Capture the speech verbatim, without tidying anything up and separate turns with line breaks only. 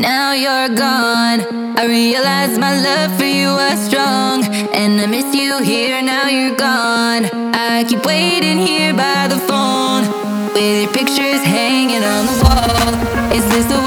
now you're gone. I realize my love for you was strong, and I miss you here, now you're gone. I keep waiting here by the phone, with your pictures hanging on the wall. Is this the